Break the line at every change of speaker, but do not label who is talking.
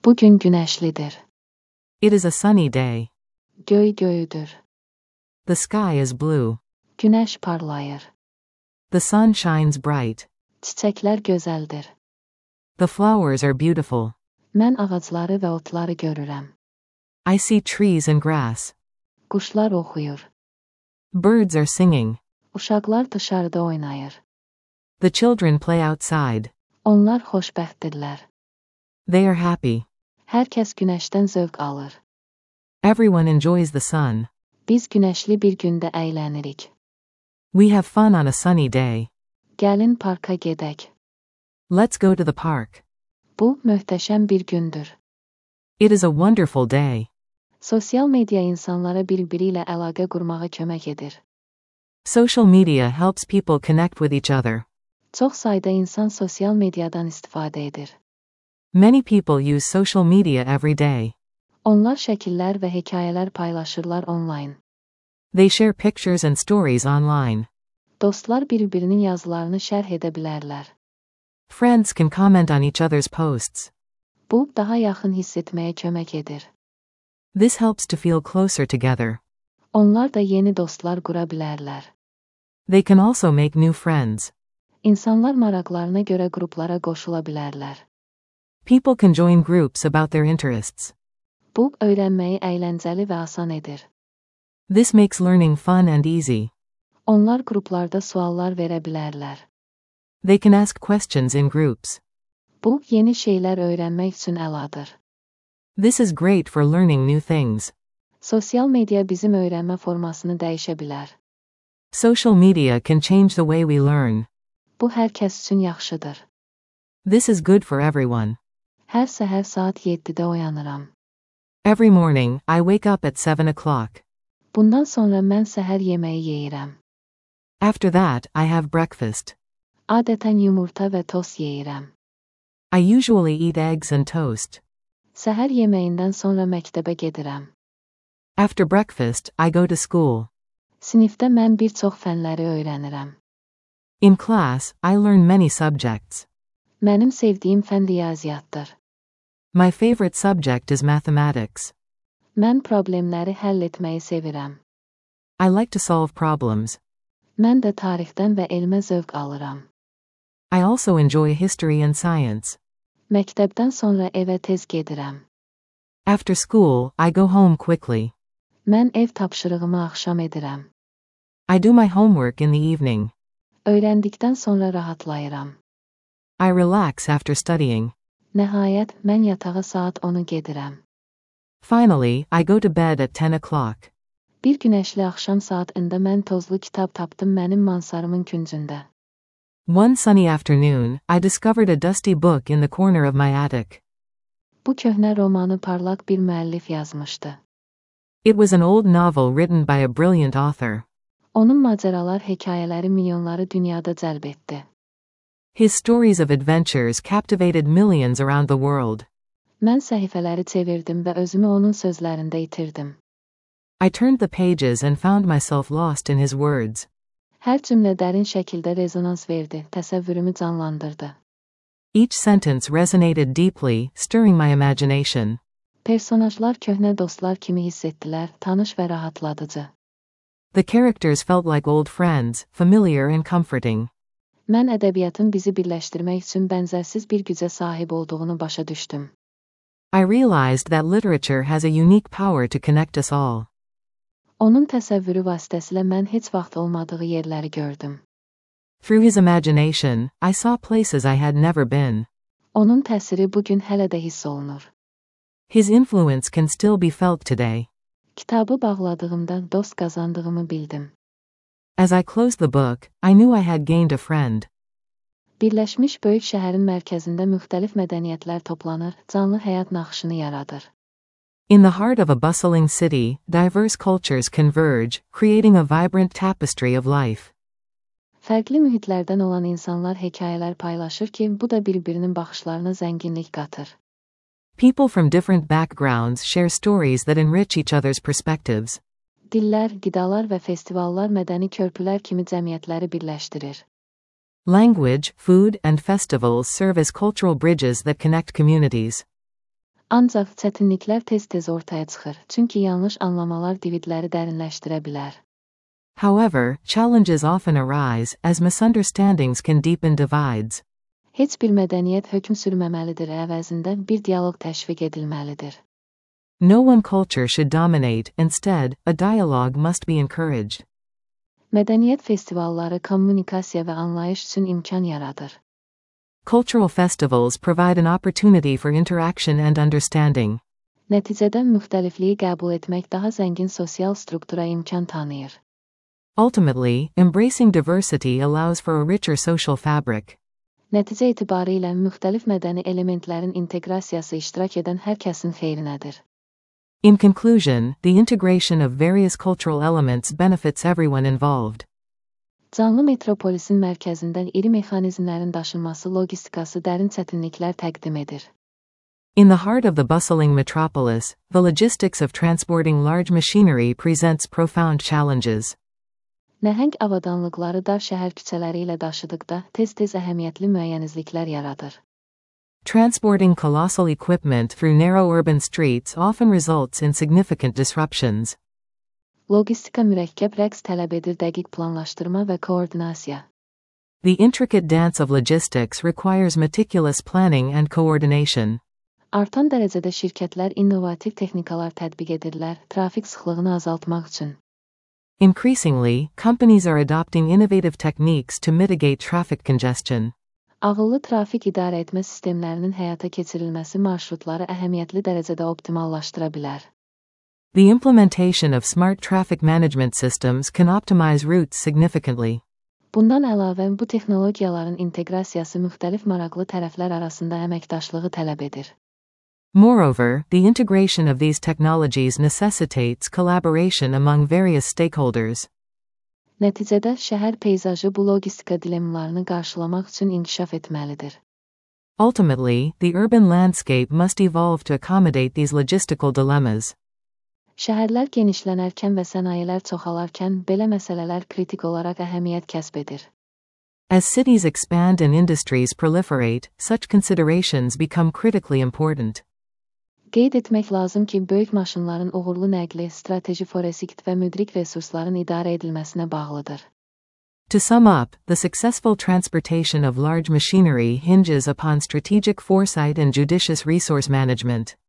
Bugün güneşlidir.
It is a sunny day.
Göy göğüdür.
The sky is blue.
Güneş parlayır.
The sun shines bright.
Çiçekler gözəldir.
The flowers are beautiful.
Mən ağacları və otları görürəm.
I see trees and grass.
Quşlar oxuyur.
Birds are singing.
Uşaqlar dışarıda oynayır.
The children play outside.
Onlar xoşbəxtdirlər.
They are happy.
Hər kəs günəşdən zövq alır.
Everyone enjoys the sun.
Biz günəşli bir gündə əylənirik.
We have fun on a sunny day.
Gəlin parka gedək.
Let's go to the park.
Bu möhtəşəm bir gündür.
It is a wonderful day.
Sosial media insanlara bir-biri ilə əlaqə qurmağa kömək edir.
Social media helps people connect with each other.
Çox sayda insan sosial mediadan istifadə edir.
Many people use social media every day.
Onlar şəkillər və hekayələr paylaşırlar onlayn.
They share pictures and stories online.
Dostlar bir-birinin yazılarını şərh edə bilərlər.
Friends can comment on each other's posts.
Bu, daha yaxın hiss etməyə kömək edir.
This helps to feel closer together.
Onlar da yeni dostlar qura bilərlər.
They can also make new friends.
İnsanlar maraqlarına görə qruplara qoşula bilərlər.
People can join groups about their interests.
Bu, öyrənməyi əyləncəli və asan edir.
This makes learning fun and easy.
Onlar qruplarda suallar verə bilərlər.
They can ask questions in groups.
Bu, yeni şeylər öyrənmək üçün əladır.
This is great for learning new things.
Sosial media bizim öyrənmə formasını dəyişə bilər.
Social media can change the way we learn.
Bu, hər kəs üçün yaxşıdır.
This is good for everyone.
Hər səhər saat 7-də oyanıram.
Every morning, I wake up at 7 o'clock.
Bundan sonra mən səhər yeməyi yeyirəm.
After that, I have breakfast.
Adətən yumurta və tost yeyirəm.
I usually eat eggs and toast.
Səhər yeməyindən sonra məktəbə gedirəm.
After breakfast, I go to school.
Sinifdə mən bir çox fənləri öyrənirəm.
In class, I learn many subjects.
Mənim sevdiyim fən riyaziyyatdır.
My favorite subject is mathematics.
Mən problemləri həll etməyi sevirəm.
I like to solve problems.
Mən də tarixdən və elmə zövq alıram.
I also enjoy history and science.
Məktəbdən sonra evə tez gedirəm.
After school, I go home quickly.
Mən ev tapşırığımı axşam edirəm.
I do my homework in the evening.
Öyrəndikdən sonra rahatlayıram.
I relax after studying.
Nəhayət, mən yatağa saat 10-u gedirəm.
Finally, I go to bed at 10 o'clock.
Bir günəşli axşam saatında mən tozlu kitab tapdım mənim mansarımın küncündə.
One sunny afternoon, I discovered a dusty book in the corner of my attic.
Bu köhnə romanı parlaq bir müəllif yazmışdı.
It was an old novel written by a brilliant author.
Onun macəralar hekayələri milyonları dünyada cəlb etdi.
His stories of adventures captivated millions around the world.
Mən səhifələri çevirdim və özümü onun sözlərində itirdim.
I turned the pages and found myself lost in his words.
Hər cümlə dərin şəkildə rezonans verdi, təsəvvürümü canlandırdı.
Each sentence resonated deeply, stirring my imagination.
Personajlar köhnə dostlar kimi hiss etdilər, tanış və rahatladıcı.
The characters felt like old friends, familiar and comforting.
Mən ədəbiyyatın bizi birləşdirmək üçün bənzərsiz bir gücə sahib olduğunu başa düşdüm.
I realized that literature has a unique power to connect us all.
Onun təsəvvürü vasitəsilə mən heç vaxt olmadığı yerləri gördüm.
Through his imagination, I saw places I had never been.
Onun təsiri bugün hələ də hiss olunur.
His influence can still be felt today.
Kitabı bağladığımda dost qazandığımı bildim.
As I closed the book, I knew I had gained a friend.
Birləşmiş böyük şəhərin mərkəzində müxtəlif mədəniyyətlər toplanır, canlı həyat naxışını yaradır.
In the heart of a bustling city, diverse cultures converge, creating a vibrant tapestry of life.
Fərqli mühitlərdən olan insanlar hekayələr paylaşır ki, bu da bir-birinin baxışlarına zənginlik qatır.
People from different backgrounds share stories that enrich each other's perspectives.
Dillər, qidalar və festivallar mədəni körpülər kimi cəmiyyətləri birləşdirir.
Language, food, and festivals serve as cultural bridges that connect communities.
Ancaq çətinliklər tez-tez ortaya çıxır, çünki yanlış anlamalar dividləri dərinləşdirə bilər.
However, challenges often arise, as misunderstandings can deepen divides.
Heç bir mədəniyyət hökm sürməməlidir, əvəzində bir dialoq təşviq edilməlidir.
No one culture should dominate, instead, a dialogue must be encouraged.
Mədəniyyət festivalları kommunikasiya və anlayış üçün imkan yaradır.
Cultural festivals provide an opportunity for interaction and understanding.
Nəticədə müxtəlifliyi qəbul etmək daha zəngin sosial struktura imkan tanıyır.
Ultimately, embracing diversity allows for a richer social fabric.
Nəticə etibarilə müxtəlif mədəni elementlərin inteqrasiyası iştirak edən hər kəsin xeyrinədir.
In conclusion, the integration of various cultural elements benefits everyone involved.
Canlı metropolisin mərkəzində iri mexanizmlərin daşınması logistikası dərin çətinliklər təqdim edir.
In the heart of the bustling metropolis, the logistics of transporting large machinery presents profound challenges.
Nəhəng avadanlıqları dar şəhər küçələri ilə daşıdıqda tez-tez əhəmiyyətli müəyyənizliklər yaradır.
Transporting colossal equipment through narrow urban streets often results in significant disruptions.
Logistika mürəkkəb rəqs tələb edir, dəqiq planlaşdırma və koordinasiya.
The intricate dance of logistics requires meticulous planning and coordination.
Artan dərəcədə şirkətlər innovativ texnikalar tətbiq edirlər, trafik sıxlığını azaltmaq üçün.
Increasingly, companies are adopting innovative techniques to mitigate traffic congestion.
Ağıllı trafik idarə etmə sistemlərinin həyata keçirilməsi marşrutları əhəmiyyətli dərəcədə optimallaşdıra bilər.
The implementation of smart traffic management systems can optimize routes significantly.
Bundan əlavə, bu texnologiyaların inteqrasiyası müxtəlif maraqlı tərəflər arasında əməkdaşlığı tələb edir.
Moreover, the integration of these technologies necessitates collaboration among various stakeholders.
Nəticədə şəhər peyzajı bu logistika dilemmalarını qarşılamaq üçün inkişaf etməlidir.
Ultimately, the urban landscape must evolve to accommodate these logistical dilemmas.
Şəhərlər genişlənərkən və sənayilər çoxalarkən belə məsələlər kritik olaraq əhəmiyyət kəsb edir.
As cities expand and industries proliferate, such considerations become critically important.
Qeyd etmək lazım ki, böyük maşınların uğurlu nəqli, strateji foresikt və müdrik resursların idarə edilməsinə bağlıdır.
To sum up, the successful transportation of large machinery hinges upon strategic foresight and judicious resource management.